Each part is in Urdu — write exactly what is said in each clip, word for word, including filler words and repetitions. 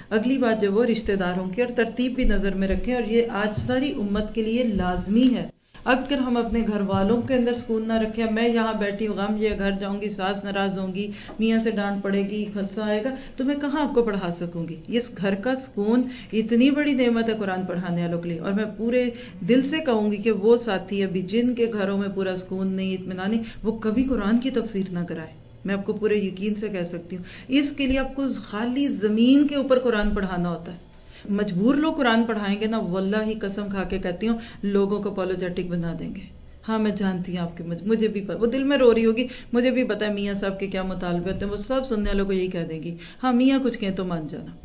اگلی بات جو وہ رشتہ داروں کی، اور ترتیب بھی نظر میں رکھیں، اور یہ آج ساری امت کے لیے لازمی ہے۔ اگر ہم اپنے گھر والوں کے اندر سکون نہ رکھیں، میں یہاں بیٹھی ہوں غم، یہ گھر جاؤں گی ساس ناراض ہوں گی، میاں سے ڈانٹ پڑے گی، غصہ آئے گا، تو میں کہاں آپ کو پڑھا سکوں گی؟ اس گھر کا سکون اتنی بڑی نعمت ہے قرآن پڑھانے والوں کے لیے، اور میں پورے دل سے کہوں گی کہ وہ ساتھی ابھی جن کے گھروں میں پورا سکون نہیں، اطمینان نہیں، وہ کبھی قرآن کی تفسیر نہ کرائے۔ میں آپ کو پورے یقین سے کہہ سکتی ہوں، اس کے لیے آپ کو خالی زمین کے اوپر قرآن پڑھانا ہوتا ہے۔ مجبور لوگ قرآن پڑھائیں گے نا، واللہ ہی قسم کھا کے کہتی ہوں لوگوں کو اپولوجیٹک بنا دیں گے۔ ہاں میں جانتی ہوں آپ کے مجھ... مجھے بھی پتا، وہ دل میں رو رہی ہوگی، مجھے بھی پتا ہے میاں صاحب کے کیا مطالبے ہوتے ہیں، وہ سب سننے والوں کو یہی کہہ دیں گی، ہاں میاں کچھ کہیں تو مان جانا۔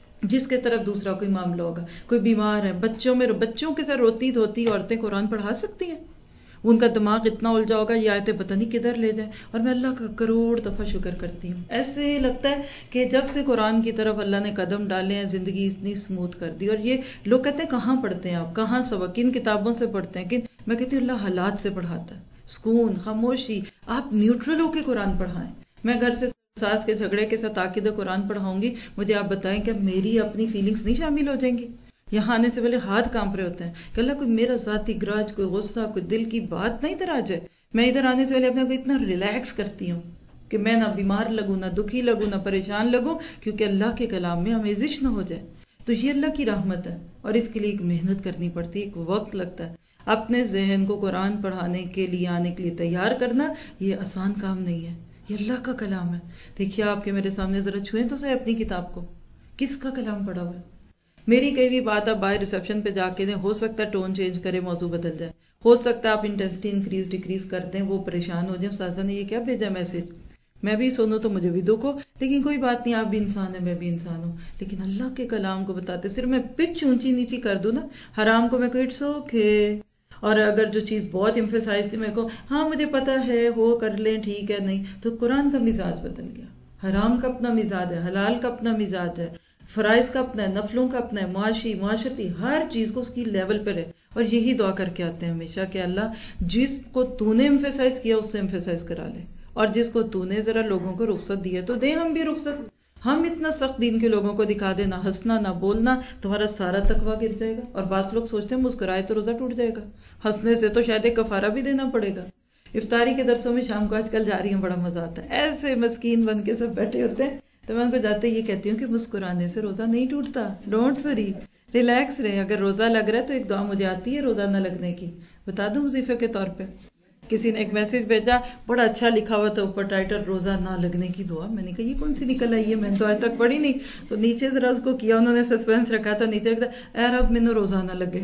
جس کے طرف دوسرا کوئی معاملہ ہوگا، کوئی بیمار ہے، بچوں میں بچوں کے ساتھ روتی دھوتی عورتیں قرآن پڑھا سکتی ہیں؟ ان کا دماغ اتنا الجھا ہوگا یہ آیتیں پتہ نہیں کدھر لے جائیں، اور میں اللہ کا کروڑ دفعہ شکر کرتی ہوں۔ ایسے لگتا ہے کہ جب سے قرآن کی طرف اللہ نے قدم ڈالے ہیں زندگی اتنی سموتھ کر دی۔ اور یہ لوگ کہتے ہیں کہاں پڑھتے ہیں آپ، کہاں سبق، کن کتابوں سے پڑھتے ہیں، کن میں کہتی ہوں اللہ حالات سے پڑھاتا ہے، سکون، خاموشی، آپ نیوٹرل ہو کے قرآن پڑھائیں۔ میں گھر سے ساس کے جھگڑے کے ساتھ عقیدہ قرآن پڑھاؤں گی، مجھے آپ بتائیں کہ میری اپنی فیلنگز نہیں شامل ہو جائیں گی؟ یہاں آنے سے پہلے ہاتھ کانپ رہے ہوتے ہیں کہ اللہ کوئی میرا ذاتی گراج، کوئی غصہ، کوئی دل کی بات نہیں ادھر آ جائے۔ میں ادھر آنے سے پہلے اپنے کو اتنا ریلیکس کرتی ہوں کہ میں نہ بیمار لگوں، نہ دکھی لگوں، نہ پریشان لگوں، کیونکہ اللہ کے کلام میں آمیزش نہ ہو جائے۔ تو یہ اللہ کی رحمت ہے، اور اس کے لیے ایک محنت کرنی پڑتی ہے، ایک وقت لگتا ہے۔ اپنے ذہن کو قرآن پڑھانے کے لیے آنے کے لیے تیار کرنا یہ آسان کام نہیں ہے، یہ اللہ کا کلام ہے۔ دیکھیے آپ کے میرے سامنے ذرا چھوئیں تو صحیح اپنی کتاب کو، کس کا کلام پڑھا ہوا ہے؟ میری کئی بھی بات آپ باہر ریسیپشن پہ جا کے دیں، ہو سکتا ہے ٹون چینج کرے، موضوع بدل جائے، ہو سکتا ہے آپ انٹینسٹی انکریز ڈیکریز کر دیں، وہ پریشان ہو جائیں استاذہ نے یہ کیا بھیجا میسج، میں بھی سنوں تو مجھے بھی دکھ ہو، لیکن کوئی بات نہیں، آپ بھی انسان ہیں میں بھی انسان ہوں۔ لیکن اللہ کے کلام کو بتاتے صرف میں پچ اونچی نیچی کر دوں نا، حرام کو میں کوئی اٹس اوکے، اور اگر جو چیز بہت ایمفیسائز تھی میں کو ہاں مجھے پتا ہے وہ کر لیں ٹھیک ہے، نہیں تو قرآن کا مزاج بدل گیا۔ حرام کا اپنا مزاج ہے، حلال کا اپنا مزاج ہے، فرائض کا اپنا ہے، نفلوں کا اپنا ہے، معاشی معاشرتی ہر چیز کو اس کی لیول پر ہے۔ اور یہی دعا کر کے آتے ہیں ہمیشہ کہ اللہ جس کو تو نے ایمفیسائز کیا اس سے ایمفیسائز کرا لے، اور جس کو تو نے ذرا لوگوں کو رخصت دی ہے تو دے ہم بھی رخصت۔ ہم اتنا سخت دین کے لوگوں کو دکھا دے، نہ ہنسنا نہ بولنا، تمہارا سارا تقویٰ گر جائے گا۔ اور بعض لوگ سوچتے ہیں مسکرائے تو روزہ ٹوٹ جائے گا، ہنسنے سے تو شاید ایک کفارہ بھی دینا پڑے گا۔ افطاری کے درسوں میں شام کو آج کل جا رہی ہیں، بڑا مزہ آتا ہے، ایسے مسکین بن کے سب بیٹھے ہوتے ہیں، تو میں ان کو جاتے یہ کہتی ہوں کہ مسکرانے سے روزہ نہیں ٹوٹتا، ڈونٹ وری، ریلیکس رہے۔ اگر روزہ لگ رہا ہے تو ایک دعا مجھے آتی ہے روزہ نہ لگنے کی، بتا دوں وظیفے کے طور پہ؟ کسی نے ایک میسج بھیجا، بڑا اچھا لکھا ہوا تھا اوپر ٹائٹل روزہ نہ لگنے کی دعا، میں نے کہا یہ کون سی نکل آئی ہے، میں نے تو آج تک پڑھی نہیں، تو نیچے ذرا اس کو کیا انہوں نے سسپینس رکھا تھا، نیچے رکھتا اے رب مینوں روزہ نہ لگے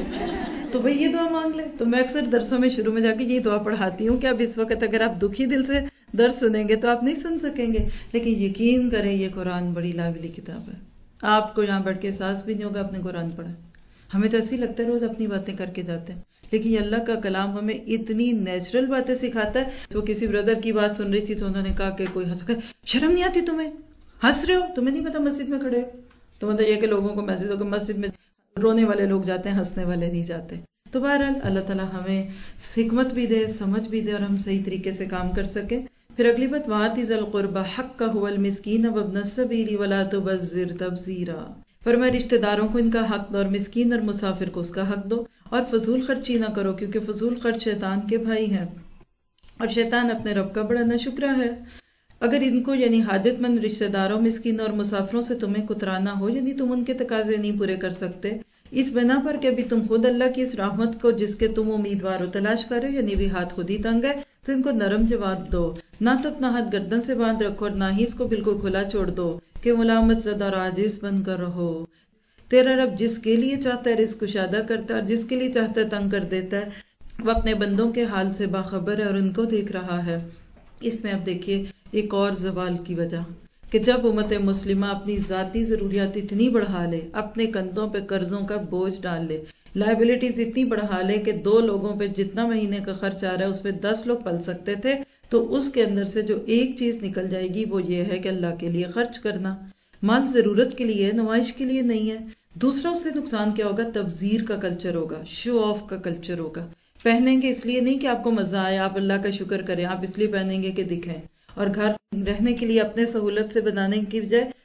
تو بھئی یہ دعا مانگ لے۔ تو میں اکثر درسوں میں شروع میں جا کے یہ دعا پڑھاتی ہوں کہ اب اس وقت اگر آپ دکھی دل سے درس سنیں گے تو آپ نہیں سن سکیں گے، لیکن یقین کریں یہ قرآن بڑی لاولی کتاب ہے، آپ کو یہاں بیٹھ کے احساس بھی نہیں ہوگا آپ نے قرآن پڑھا۔ ہمیں تو ایسے ہی لگتا ہے روز اپنی باتیں کر کے جاتے ہیں، لیکن یہ اللہ کا کلام ہمیں اتنی نیچرل باتیں سکھاتا ہے۔ تو کسی بردر کی بات سن رہی تھی تو انہوں نے کہا کہ کوئی ہنس کر شرم نہیں آتی تمہیں، ہنس رہے ہو، تمہیں نہیں پتا مسجد میں کھڑے ہو؟ تو مطلب یہ کہ لوگوں کو میسج ہو کہ مسجد میں رونے والے لوگ جاتے ہیں، ہنسنے والے نہیں جاتے۔ تو بہرحال اللہ تعالیٰ ہمیں حکمت بھی دے، سمجھ بھی دے، اور ہم صحیح طریقے سے کام کر سکیں۔ پھر اگلی بات وَآتِ ذَا الْقُرْبَىٰ حَقَّهُ وَالْمِسْكِينَ وَابْنَ السَّبِيلِ وَلَا تُبَذِّرْ تَبْذِيرًا۔ فرمایا رشتہ داروں کو ان کا حق دو، اور مسکین اور مسافر کو اس کا حق دو، اور فضول خرچی نہ کرو کیونکہ فضول خرچ شیطان کے بھائی ہیں، اور شیطان اپنے رب کا بڑا ناشکرا ہے۔ اگر ان کو یعنی حاجت مند رشتہ داروں، مسکین اور مسافروں سے تمہیں کترانا ہو، یعنی تم ان کے تقاضے نہیں پورے کر سکتے، اس بنا پر کہ ابھی تم خود اللہ کی اس رحمت کو جس کے تم امیدوار و تلاش کر رہے ہو، یعنی بھی ہاتھ خود ہی تنگ ہے، تو ان کو نرم جواب دو، نہ تو اپنا ہاتھ گردن سے باندھ رکھو اور نہ ہی اس کو بالکل کھلا چھوڑ دو کہ ملامت زدہ اور عاجز بن کر رہو۔ تیرا رب جس کے لیے چاہتا ہے رزق کشادہ کرتا ہے، اور جس کے لیے چاہتا ہے تنگ کر دیتا ہے، وہ اپنے بندوں کے حال سے باخبر ہے اور ان کو دیکھ رہا ہے۔ اس میں اب دیکھیے ایک اور زوال کی وجہ کہ جب امت مسلمہ اپنی ذاتی ضروریات اتنی بڑھا لے، اپنے کندھوں پہ قرضوں کا بوجھ ڈال لے، لائبلٹیز اتنی بڑھا لے کہ دو لوگوں پہ جتنا مہینے کا خرچ آ رہا ہے اس پہ دس لوگ پل سکتے تھے، تو اس کے اندر سے جو ایک چیز نکل جائے گی وہ یہ ہے کہ اللہ کے لیے خرچ کرنا۔ مال ضرورت کے لیے، نمائش کے لیے نہیں ہے۔ دوسرا اس سے نقصان کیا ہوگا؟ تبذیر کا کلچر ہوگا، شو آف کا کلچر ہوگا۔ پہنیں گے اس لیے نہیں کہ آپ کو مزہ آئے، آپ اللہ کا شکر کریں، آپ اس لیے پہنیں گے کہ دکھیں۔ اور گھر رہنے کے لیے اپنے سہولت سے بنانے کی بجائے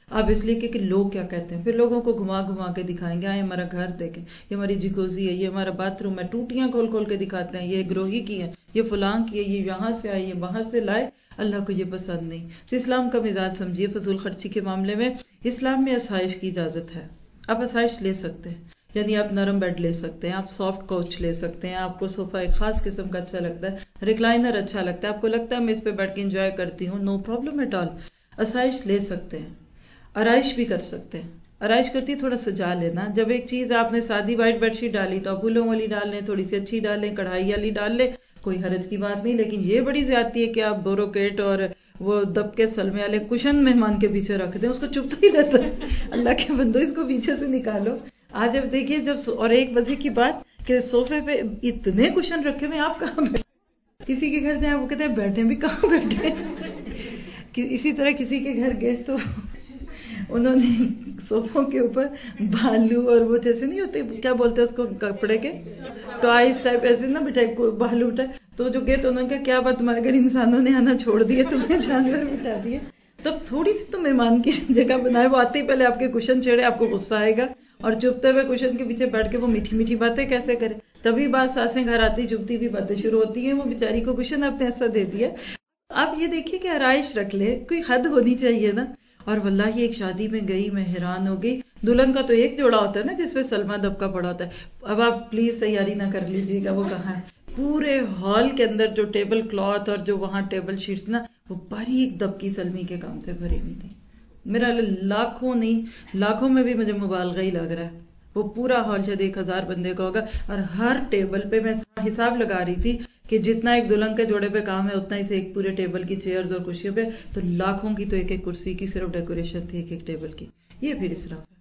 آپ اس لیے کہ, کہ لوگ کیا کہتے ہیں. پھر لوگوں کو گھما گھما کے دکھائیں گے, آئے ہمارا گھر دیکھیں, یہ ہماری جکوزی ہے, یہ ہمارا باتھ روم ہے, ٹوٹیاں کھول کھول کے دکھاتے ہیں, یہ گروہی کی ہے, یہ فلاں کی ہے, یہ یہاں سے آئے, یہ وہاں سے لائے. اللہ کو یہ پسند نہیں. تو اسلام کا مزاج سمجھیے فضول خرچی کے معاملے میں. اسلام میں آسائش کی اجازت ہے, آپ آسائش لے سکتے ہیں, یعنی آپ نرم بیڈ لے سکتے ہیں, آپ سافٹ کوچ لے سکتے ہیں, آپ کو صوفہ ایک خاص قسم کا اچھا لگتا ہے, ریکلائنر اچھا لگتا ہے, آپ کو لگتا ہے میں اس پہ بیٹھ کے انجوائے کرتی ہوں, نو پرابلم ایٹ آل. آسائش لے سکتے ہیں, آرائش بھی کر سکتے ہیں. آرائش کرتی ہے تھوڑا سجا لینا. جب ایک چیز آپ نے سادی وائٹ بیڈ شیٹ ڈالی تو آپ پھولوں والی ڈال لیں, تھوڑی سی اچھی ڈال لیں, کڑھائی والی ڈال لیں, کوئی حرج کی بات نہیں. لیکن یہ بڑی زیادتی ہے کہ آپ بوروکیٹ اور وہ دب کے سلمے والے کشن مہمان کے پیچھے رکھ دیں, اس کو چبھتا ہی رہتا ہے. اللہ کے بندو اس کو پیچھے سے نکالو. آج جب دیکھیے جب, اور ایک مزے کی بات کہ صوفے پہ اتنے کشن رکھے ہوئے, آپ کہاں بیٹھے, کسی کے گھر جائیں وہ کہتے ہیں بیٹھے بھی کہاں بیٹھے. اسی طرح کسی کے گھر گئے تو انہوں نے صوفوں کے اوپر بالو اور وہ جیسے نہیں ہوتے, کیا بولتے ہیں اس کو, کپڑے کے ٹوائز ٹائپ ایسے نہ بٹھائے, بالو ٹائپ. تو جو گئے تو انہوں نے کہا کیا بات تمہارے گھر انسانوں نے آنا چھوڑ دیے, تمہیں جانور بٹھا دیے. تب تھوڑی سی تو مہمان کی جگہ بنائے. وہ آتے ہی پہلے آپ کے کشن چھیڑے, آپ کو غصہ آئے گا, اور چپتے ہوئے کشن کے پیچھے بیٹھ کے وہ میٹھی میٹھی باتیں کیسے کرے. تبھی بات ساسیں گھر آتی چپتی بھی باتیں شروع ہوتی ہیں. وہ بیچاری کو کشن آپ نے ایسا دے دیا. آپ یہ دیکھیے کہ آرائش رکھ لے, کوئی حد ہونی چاہیے نا. اور واللہ ایک شادی میں گئی, میں حیران ہو گئی. دلہن کا تو ایک جوڑا ہوتا ہے نا جس پہ سلما دبکا پڑا ہوتا ہے. اب آپ پلیز تیاری نہ کر لیجیے گا وہ کہاں ہے. پورے ہال کے اندر جو ٹیبل کلاتھ اور جو وہاں ٹیبل شیٹس نا, وہ باریک دبکی سلمی کے کام سے بھری ہوئی تھی. میرا لاکھوں نہیں لاکھوں میں بھی مجھے مبالغہ ہی لگ رہا ہے. وہ پورا ہال شاید ایک ہزار بندے کا ہوگا, اور ہر ٹیبل پہ میں حساب لگا رہی تھی کہ جتنا ایک دلہن کے جوڑے پہ کام ہے اتنا ہی سے ایک پورے ٹیبل کی چیئرز اور کرسیوں پہ, تو لاکھوں کی تو ایک ایک کرسی کی صرف ڈیکوریشن تھی ایک ایک ٹیبل کی. یہ پھر اسراف ہے.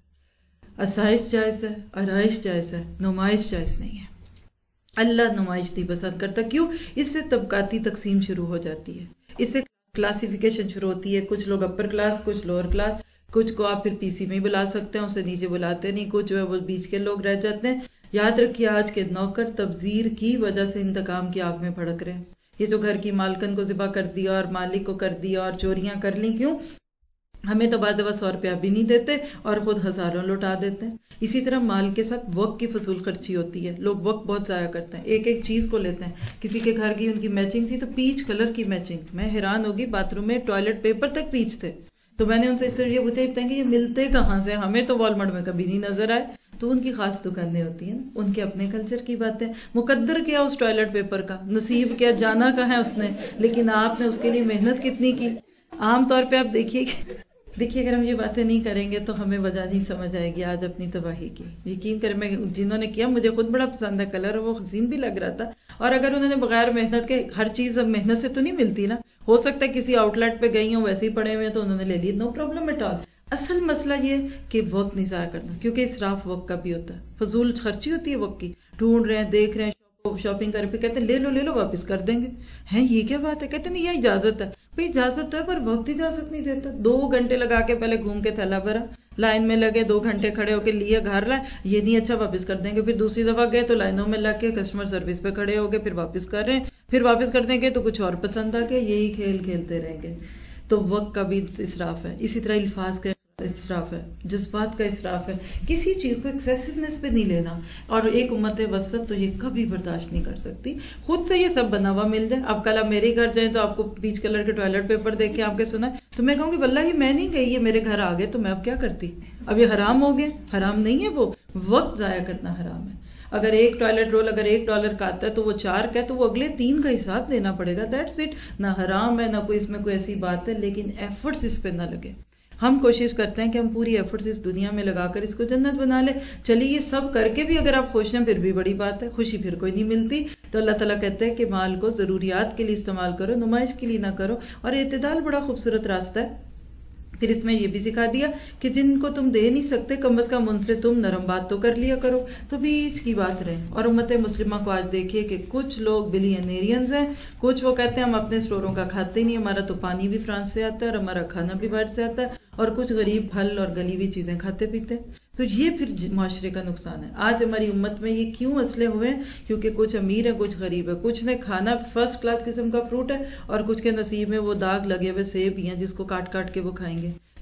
آسائش جائز ہے, آرائش جائز ہے, نمائش جائز نہیں ہے. اللہ نمائش نہیں پسند کرتا. کیوں؟ اس سے طبقاتی تقسیم شروع ہو جاتی ہے, اس سے کلاسیفیکیشن شروع ہوتی ہے. کچھ لوگ اپر کلاس, کچھ لوور کلاس, کچھ کو آپ پھر پی سی میں بلا سکتے ہیں, اسے نیچے بلاتے نہیں, کچھ جو ہے وہ بیچ کے لوگ رہ جاتے ہیں. یاد رکھیے آج کے نوکر تبذیر کی وجہ سے انتقام کی آگ میں بھڑک رہے ہیں. یہ جو گھر کی مالکن کو ذبح کر دیا اور مالک کو کر دیا اور چوریاں کر لی, کیوں؟ ہمیں تو بعد دفعہ سو روپیہ بھی نہیں دیتے اور خود ہزاروں لوٹا دیتے ہیں. اسی طرح مال کے ساتھ وقت کی فضول خرچی ہوتی ہے. لوگ وقت بہت ضائع کرتے ہیں, ایک ایک چیز کو لیتے ہیں. کسی کے گھر کی ان کی میچنگ تھی تو پیچ کلر کی میچنگ, میں حیران ہوگی, باتھ روم میں ٹوائلٹ پیپر تک پیچ تھے. تو میں نے ان سے اس طرح یہ پوچھا کہ یہ ملتے کہاں سے, ہمیں تو والمارٹ میں کبھی نہیں نظر آئے. تو ان کی خاص دکانیں ہوتی ہیں, ان کے اپنے کلچر کی باتیں. مقدر کیا اس ٹوائلٹ پیپر کا, نصیب کیا, جانا کہاں ہے اس نے, لیکن آپ نے اس کے لیے محنت کتنی کی. عام طور پہ آپ دیکھیے دیکھیے اگر ہم یہ باتیں نہیں کریں گے تو ہمیں وجہ نہیں سمجھ آئے گی آج اپنی تباہی کی. یقین کریں, میں جنہوں نے کیا مجھے خود بڑا پسند ہے کلر, وہ حسین بھی لگ رہا تھا. اور اگر انہوں نے بغیر محنت کے, ہر چیز اب محنت سے تو نہیں ملتی نا, ہو سکتا ہے کسی آؤٹ لیٹ پہ گئی ہوں ویسے ہی پڑے ہوئے تو انہوں نے لے لی, نو پرابلم ایٹ آل. اصل مسئلہ یہ کہ وقت نہیں ضائع کرنا, کیونکہ اسراف وقت کا بھی ہوتا ہے, فضول خرچی ہوتی ہے وقت کی. ڈھونڈ رہے ہیں, دیکھ رہے ہیں, شاپنگ کر پہ کہتے ہیں لے لو لے لو واپس کر دیں گے. ہیں یہ کیا بات ہے, کہتے ہیں یہ اجازت ہے. بھئی اجازت ہے پر وقت اجازت نہیں دیتا. دو گھنٹے لگا کے پہلے گھوم کے تھیلا بھرا, لائن میں لگے, دو گھنٹے کھڑے ہو کے لیے گھر لائے, یہ نہیں اچھا واپس کر دیں گے. پھر دوسری دفعہ گئے تو لائنوں میں لگ کے کسٹمر سروس پہ کھڑے ہو گئے, پھر واپس کر رہے ہیں, پھر واپس کر دیں گے تو کچھ اور پسند آ گیا, یہی کھیل کھیلتے رہیں گے. تو وقت کا بھی اسراف ہے. اسی طرح الفاظ کا اسراف ہے, جذبات کا اسراف ہے. کسی چیز کو ایکسیسونیس پہ نہیں لینا. اور ایک امت وسط تو یہ کبھی برداشت نہیں کر سکتی. خود سے یہ سب بنا ہوا مل جائے. اب کل آپ میرے گھر جائیں تو آپ کو پیچ کلر کے ٹوائلٹ پیپر دیکھ کے آپ کے سنا تو میں کہوں گی واللہ میں نہیں گئی, یہ میرے گھر آ گئے تو میں اب کیا کرتی. اب یہ حرام ہو گئے, حرام نہیں ہے, وہ وقت ضائع کرنا حرام ہے. اگر ایک ٹوائلٹ رول اگر ایک ڈالر کا آتا ہے تو وہ چار کا ہے تو وہ اگلے تین کا حساب دینا پڑے گا. That's it. نہ حرام ہے نہ کوئی اس میں کوئی ایسی بات ہے, لیکن ایفرٹس اس پہ نہ لگے. ہم کوشش کرتے ہیں کہ ہم پوری ایفرٹس اس دنیا میں لگا کر اس کو جنت بنا لیں. چلیے یہ سب کر کے بھی اگر آپ خوش ہیں پھر بھی بڑی بات ہے, خوشی پھر کوئی نہیں ملتی. تو اللہ تعالیٰ کہتے ہیں کہ مال کو ضروریات کے لیے استعمال کرو, نمائش کے لیے نہ کرو. اور اعتدال بڑا خوبصورت راستہ ہے. پھر اس میں یہ بھی سکھا دیا کہ جن کو تم دے نہیں سکتے کم از کم ان سے تم نرم بات تو کر لیا کرو. تو بیچ کی بات رہے. اور امت مسلمہ کو آج دیکھیے کہ کچھ لوگ بلینیرینز ہیں, کچھ وہ کہتے ہیں ہم اپنے اسٹوروں کا کھاتے نہیں, ہمارا تو پانی بھی فرانس سے آتا ہے اور ہمارا کھانا بھی باہر سے آتا ہے, اور کچھ غریب پھل اور گلی ہوئی چیزیں کھاتے پیتے. تو یہ پھر معاشرے کا نقصان ہے. آج ہماری امت میں یہ کیوں مسئلے ہوئے ہیں؟ کیونکہ کچھ امیر ہے کچھ غریب ہے, کچھ نے کھانا فرسٹ کلاس قسم کا فروٹ ہے اور کچھ کے نصیب میں وہ داغ لگے ہوئے سیب ہی ہیں جس کو کاٹ کاٹ کے وہ کھائیں گے.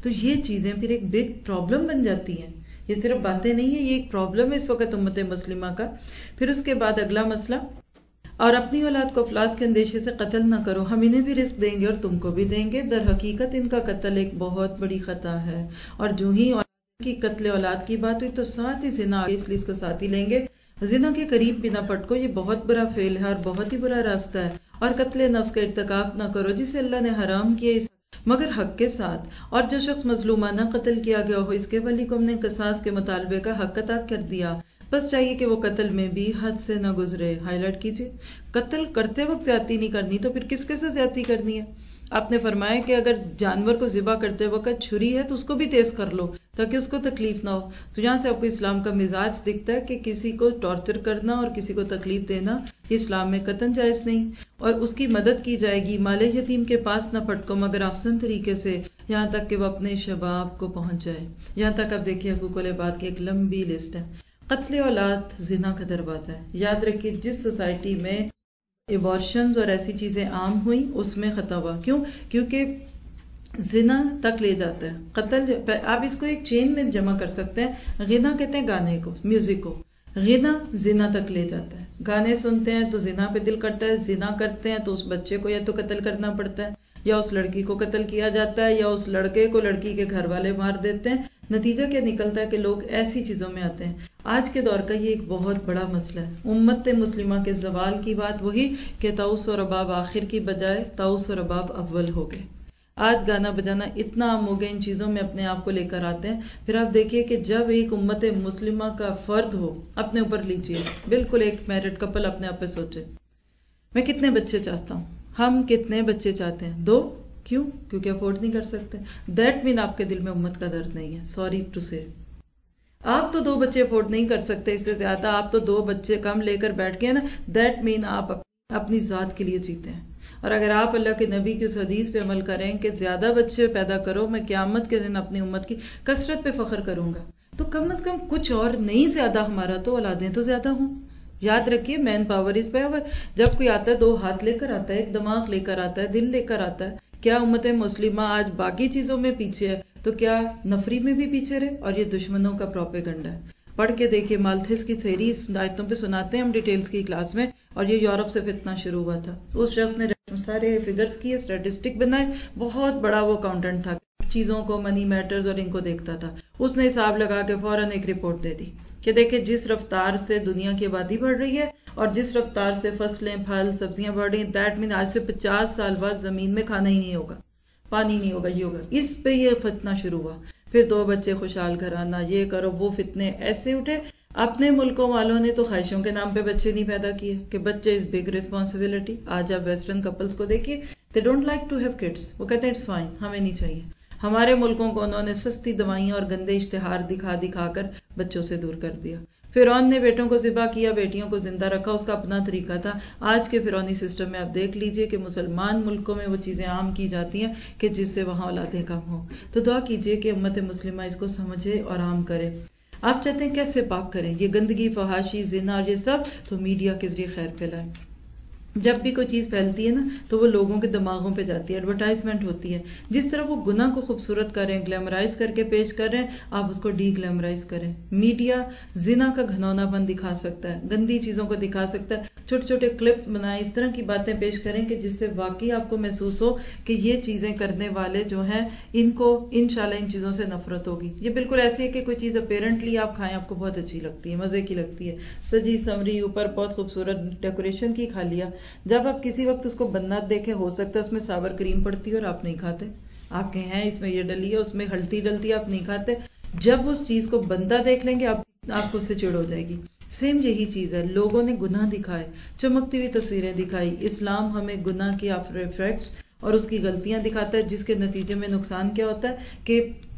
تو یہ چیزیں پھر ایک بگ پرابلم بن جاتی ہیں. یہ صرف باتیں نہیں ہیں، یہ ایک پرابلم ہے اس وقت امت مسلمہ کا. پھر اس کے بعد اگلا مسئلہ، اور اپنی اولاد کو افلاس کے اندیشے سے قتل نہ کرو، ہم انہیں بھی رزق دیں گے اور تم کو بھی دیں گے. در حقیقت ان کا قتل ایک بہت بڑی خطا ہے، اور جو ہی اولاد کی قتل اولاد کی بات ہوئی تو ساتھ ہی زنا، اس لیے اس کو ساتھ ہی لیں گے. زنا کے قریب بھی نہ پٹکو، یہ بہت برا فعل ہے اور بہت ہی برا راستہ ہے. اور قتل نفس کا ارتکاب نہ کرو جسے اللہ نے حرام کیا اس مگر حق کے ساتھ. اور جو شخص مظلومانہ قتل کیا گیا ہو اس کے ولی کو ہم نے قصاص کے مطالبے کا حق عطا کر دیا، بس چاہیے کہ وہ قتل میں بھی حد سے نہ گزرے. ہائی لائٹ کیجیے، قتل کرتے وقت زیادتی نہیں کرنی تو پھر کس کے سے زیادتی کرنی ہے؟ آپ نے فرمایا کہ اگر جانور کو ذبح کرتے وقت چھری ہے تو اس کو بھی تیز کر لو تاکہ اس کو تکلیف نہ ہو. تو یہاں سے آپ کو اسلام کا مزاج دکھتا ہے کہ کسی کو ٹارچر کرنا اور کسی کو تکلیف دینا یہ اسلام میں قطعاً جائز نہیں، اور اس کی مدد کی جائے گی. مال یتیم کے پاس نہ پھٹکو مگر احسن طریقے سے، یہاں تک کہ وہ اپنے شباب کو پہنچ جائے. یہاں تک آپ دیکھیے حقوق العباد کی ایک لمبی لسٹ ہے. قتل اولاد زنا کا دروازہ ہے. یاد رکھیے جس سوسائٹی میں ایبارشنز اور ایسی چیزیں عام ہوئیں اس میں خطا ہوا. کیوں؟ کیونکہ زنا تک لے جاتا ہے. قتل آپ اس کو ایک چین میں جمع کر سکتے ہیں. غنا کہتے ہیں گانے کو، میوزک کو، غنا زنا تک لے جاتا ہے. گانے سنتے ہیں تو زنا پہ دل کرتا ہے، زنا کرتے ہیں تو اس بچے کو یا تو قتل کرنا پڑتا ہے یا اس لڑکی کو قتل کیا جاتا ہے یا اس لڑکے کو لڑکی کے گھر والے مار دیتے ہیں. نتیجہ کیا نکلتا ہے کہ لوگ ایسی چیزوں میں آتے ہیں. آج کے دور کا یہ ایک بہت بڑا مسئلہ ہے. امت مسلمہ کے زوال کی بات وہی کہ طاؤس و رباب آخر کی بجائے طاؤس و رباب اول ہو گئے. آج گانا بجانا اتنا عام ہو گیا، ان چیزوں میں اپنے آپ کو لے کر آتے ہیں. پھر آپ دیکھیے کہ جب ایک امت مسلمہ کا فرد ہو، اپنے اوپر لیجیے، بالکل ایک میرڈ کپل اپنے آپ پہ سوچے، میں کتنے بچے چاہتا ہوں؟ ہم کتنے بچے چاہتے ہیں؟ دو. کیوں؟ کیونکہ افورڈ نہیں کر سکتے. دیٹ مین آپ کے دل میں امت کا درد نہیں ہے. سوری ٹو سے، آپ تو دو بچے افورڈ نہیں کر سکتے، اس سے زیادہ آپ تو دو بچے کم لے کر بیٹھ گئے نا. دیٹ مین آپ اپنی ذات کے لیے جیتے ہیں. اور اگر آپ اللہ کے نبی کی اس حدیث پہ عمل کریں کہ زیادہ بچے پیدا کرو، میں قیامت کے دن اپنی امت کی کثرت پہ فخر کروں گا، تو کم از کم کچھ اور نہیں زیادہ ہمارا تو اولادیں تو زیادہ ہوں. یاد رکھیے مین پاور از پاور. جب کوئی آتا ہے دو ہاتھ لے کر آتا ہے، ایک دماغ لے کر آتا ہے، دل لے کر آتا ہے. کیا امت مسلمہ آج باقی چیزوں میں پیچھے ہے تو کیا نفری میں بھی پیچھے رہے؟ اور یہ دشمنوں کا پروپیگنڈا ہے. پڑھ کے دیکھیے مالتھس کی تھیری اس آیتوں پہ سناتے ہیں ہم ڈیٹیلز کی کلاس میں، اور یہ یورپ سے فتنہ شروع ہوا تھا. اس شخص نے سارے فگرز کیے، اسٹیٹسٹک بنائے، بہت بڑا وہ اکاؤنٹنٹ تھا، چیزوں کو، منی میٹرز اور ان کو دیکھتا تھا. اس نے حساب لگا کے فوراً ایک رپورٹ دے دی کہ دیکھیں جس رفتار سے دنیا کی آبادی بڑھ رہی ہے اور جس رفتار سے فصلیں، پھل، سبزیاں بڑھ رہی ہیں، دیٹ مین آج سے پچاس سال بعد زمین میں کھانا ہی نہیں ہوگا، پانی نہیں ہوگا، یہ ہوگا. اس پہ یہ فتنہ شروع ہوا. پھر دو بچے خوشحال گھرانہ، یہ کرو وہ فتنے ایسے اٹھے. اپنے ملکوں والوں نے تو خواہشوں کے نام پہ بچے نہیں پیدا کیے کہ بچے از بگ ریسپانسبلٹی. آج آپ ویسٹرن کپلز کو دیکھیے، they don't like to have kids. وہ کہتے ہیں اٹس فائن، ہمیں نہیں چاہیے. ہمارے ملکوں کو انہوں نے سستی دوائیاں اور گندے اشتہار دکھا دکھا کر بچوں سے دور کر دیا. فرعون نے بیٹوں کو ذبح کیا، بیٹیوں کو زندہ رکھا، اس کا اپنا طریقہ تھا. آج کے فرعونی سسٹم میں آپ دیکھ لیجئے کہ مسلمان ملکوں میں وہ چیزیں عام کی جاتی ہیں کہ جس سے وہاں اولادیں کم ہوں. تو دعا کیجئے کہ امت مسلمہ اس کو سمجھے اور عام کرے. آپ چاہتے ہیں کیسے پاک کریں یہ گندگی، فحاشی، زنا اور یہ سب؟ تو میڈیا کے ذریعے خیر پھیلائیں. جب بھی کوئی چیز پھیلتی ہے نا تو وہ لوگوں کے دماغوں پہ جاتی ہے، ایڈورٹائزمنٹ ہوتی ہے. جس طرح وہ گناہ کو خوبصورت کریں، گلیمرائز کر کے پیش کریں، آپ اس کو ڈی گلیمرائز کریں. میڈیا زنا کا گھنونا پن دکھا سکتا ہے، گندی چیزوں کو دکھا سکتا ہے. چھوٹے چھوٹے کلپس بنائیں، اس طرح کی باتیں پیش کریں کہ جس سے واقعی آپ کو محسوس ہو کہ یہ چیزیں کرنے والے جو ہیں ان کو انشاءاللہ ان چیزوں سے نفرت ہوگی. یہ بالکل ایسی ہے کہ کوئی چیز اپیرنٹلی آپ کھائیں، آپ کو بہت اچھی لگتی ہے، مزے کی لگتی ہے، سجی سمری، اوپر بہت خوبصورت ڈیکوریشن کی، کھا لیا. جب آپ کسی وقت اس کو بنات دیکھیں، ہو سکتا ہے اس میں ساور کریم پڑتی ہے اور آپ نہیں کھاتے. آپ کہیں ہیں اس میں یہ ڈلی ہے، اس میں ہلدی ڈلتی ہے، آپ نہیں کھاتے. جب اس چیز کو بندہ دیکھ لیں گے آپ آپ کو اس سے چڑ ہو جائے گی. سیم یہی چیز ہے، لوگوں نے گناہ دکھائے، چمکتی ہوئی تصویریں دکھائی. اسلام ہمیں گناہ کی آفٹر ایفیکٹس اور اس کی غلطیاں دکھاتا ہے، جس کے نتیجے میں نقصان کیا ہوتا ہے کہ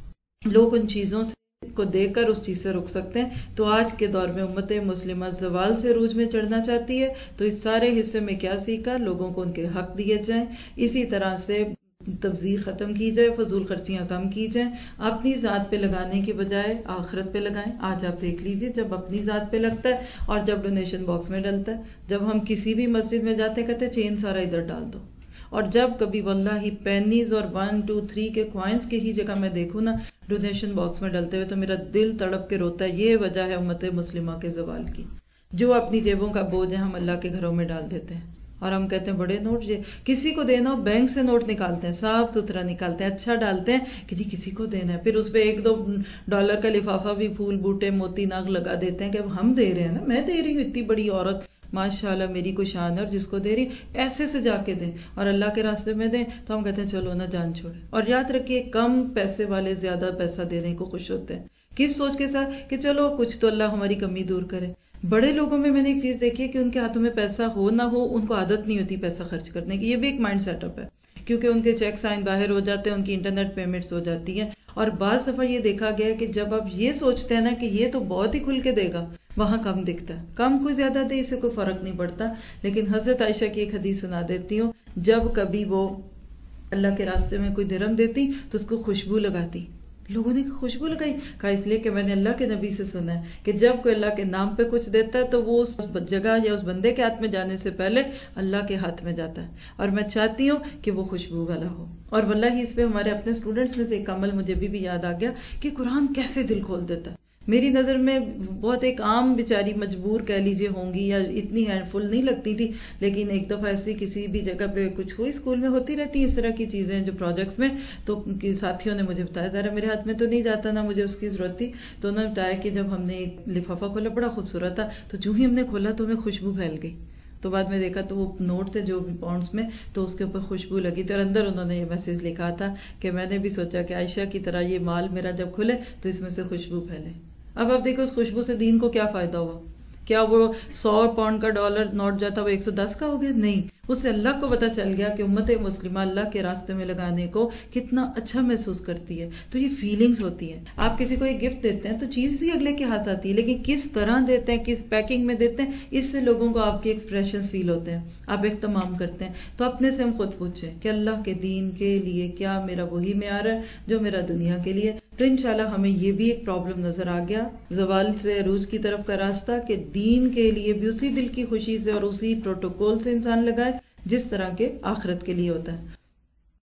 لوگ ان چیزوں سے کو دیکھ کر اس چیز سے رک سکتے ہیں. تو آج کے دور میں امت مسلمہ زوال سے عروج میں چڑھنا چاہتی ہے، تو اس سارے حصے میں کیا سیکھا؟ لوگوں کو ان کے حق دیے جائیں، اسی طرح سے تبذیر ختم کی جائے، فضول خرچیاں کم کی جائیں، اپنی ذات پہ لگانے کی بجائے آخرت پہ لگائیں. آج آپ دیکھ لیجئے جب اپنی ذات پہ لگتا ہے اور جب ڈونیشن باکس میں ڈلتا ہے، جب ہم کسی بھی مسجد میں جاتے کہتے ہیں چین سارا ادھر ڈال دو، اور جب کبھی واللہ پینیز اور ون ٹو تھری کے کوائنس کی ہی جگہ میں دیکھوں نا ڈونیشن باکس میں ڈلتے ہوئے تو میرا دل تڑپ کے روتا ہے. یہ وجہ ہے امت مسلمہ کے زوال کی. جو اپنی جیبوں کا بوجھ ہے ہم اللہ کے گھروں میں ڈال دیتے ہیں اور ہم کہتے ہیں بڑے نوٹ. یہ کسی کو دینا ہو بینک سے نوٹ نکالتے ہیں, صاف ستھرا نکالتے ہیں, اچھا ڈالتے ہیں کہ جی کسی کو دینا ہے, پھر اس پہ ایک دو ڈالر کا لفافہ بھی پھول بوٹے موتی ناگ لگا دیتے ہیں کہ ہم دے رہے ہیں نا, میں دے رہی ہوں, اتنی بڑی عورت ماشاء اللہ میری کوئی شان ہے, اور جس کو دے رہی ایسے سے جا کے دیں اور اللہ کے راستے میں دیں تو ہم کہتے ہیں چلو نا جان چھوڑے. اور یاد رکھیے کم پیسے والے زیادہ پیسہ دینے کو خوش ہوتے ہیں. کس سوچ کے ساتھ کہ چلو کچھ تو اللہ ہماری کمی دور کرے. بڑے لوگوں میں میں نے ایک چیز دیکھی ہے کہ ان کے ہاتھوں میں پیسہ ہو نہ ہو ان کو عادت نہیں ہوتی پیسہ خرچ کرنے کی. یہ بھی ایک مائنڈ سیٹ اپ ہے کیونکہ ان کے چیک سائن باہر ہو جاتے ہیں, ان کی انٹرنیٹ پیمنٹس ہو جاتی ہیں. اور بعض دفعہ یہ دیکھا گیا ہے کہ جب آپ یہ سوچتے ہیں نا کہ یہ تو بہت ہی کھل کے دے گا, وہاں کم دکھتا ہے. کم کوئی زیادہ دے اس سے کوئی فرق نہیں پڑتا. لیکن حضرت عائشہ کی ایک حدیث سنا دیتی ہوں, جب کبھی وہ اللہ کے راستے میں کوئی درہم دیتی تو اس کو خوشبو لگاتی. لوگوں نے خوشبو لگائی, کہا اس لیے کہ میں نے اللہ کے نبی سے سنا ہے کہ جب کوئی اللہ کے نام پہ کچھ دیتا ہے تو وہ اس جگہ یا اس بندے کے ہاتھ میں جانے سے پہلے اللہ کے ہاتھ میں جاتا ہے, اور میں چاہتی ہوں کہ وہ خوشبو والا ہو. اور واللہ اس پہ ہمارے اپنے اسٹوڈنٹس میں سے ایک عمل مجھے بھی, بھی یاد آ گیا کہ قرآن کیسے دل کھول دیتا ہے. میری نظر میں بہت ایک عام بیچاری مجبور کہہ لیجیے ہوں گی یا اتنی ہینڈ فل نہیں لگتی تھی, لیکن ایک دفعہ ایسی کسی بھی جگہ پہ کچھ ہوئی, اسکول میں ہوتی رہتی اس طرح کی چیزیں جو پروجیکٹس میں, تو ساتھیوں نے مجھے بتایا, ذرا میرے ہاتھ میں تو نہیں جاتا نا, مجھے اس کی ضرورت تھی, تو انہوں نے بتایا کہ جب ہم نے ایک لفافہ کھولا بڑا خوبصورت تھا, تو جو ہی ہم نے کھولا تو ہمیں خوشبو پھیل گئی. تو بعد میں دیکھا تو وہ نوٹ تھے جو بھی پاؤنڈس میں, تو اس کے اوپر خوشبو لگی تھی, اور اندر انہوں نے یہ میسج لکھا تھا کہ میں نے بھی سوچا کہ عائشہ کی طرح یہ مال میرا جب کھلے تو اس میں سے خوشبو پھیلے. اب آپ دیکھو اس خوشبو سے دین کو کیا فائدہ ہوا؟ کیا وہ سو پاؤنڈ کا ڈالر نوٹ جاتا وہ ایک سو دس کا ہو گیا؟ نہیں, اس سے اللہ کو پتا چل گیا کہ امت مسلمہ اللہ کے راستے میں لگانے کو کتنا اچھا محسوس کرتی ہے. تو یہ فیلنگز ہوتی ہیں. آپ کسی کو ایک گفٹ دیتے ہیں تو چیز ہی اگلے کے ہاتھ آتی ہے, لیکن کس طرح دیتے ہیں, کس پیکنگ میں دیتے ہیں, اس سے لوگوں کو آپ کے ایکسپریشنز فیل ہوتے ہیں, آپ اہتمام کرتے ہیں. تو اپنے سے ہم خود پوچھیں کہ اللہ کے دین کے لیے کیا میرا وہی معیار ہے جو میرا دنیا کے لیے. تو انشاءاللہ ہمیں یہ بھی ایک پرابلم نظر آ گیا زوال سے عروج کی طرف کا راستہ, کہ دین کے لیے بھی اسی دل کی خوشی سے اور اسی پروٹوکول سے انسان لگائے جس طرح کے آخرت کے لیے ہوتا ہے.